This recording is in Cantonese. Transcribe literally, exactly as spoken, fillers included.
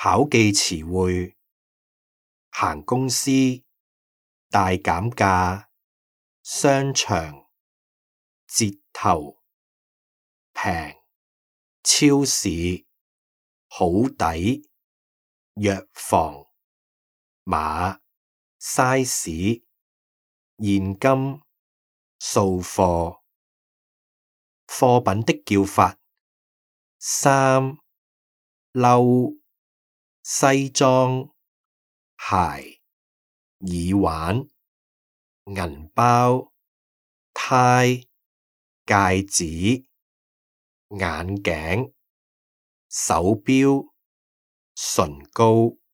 考記詞彙，行公司，大減價，商場，折頭，平，超市，好抵，藥房，碼，size，現金，掃貨。貨品的叫法：衫、褸、西裝、鞋、耳環、銀包、呔、戒指、眼鏡、手錶、唇膏。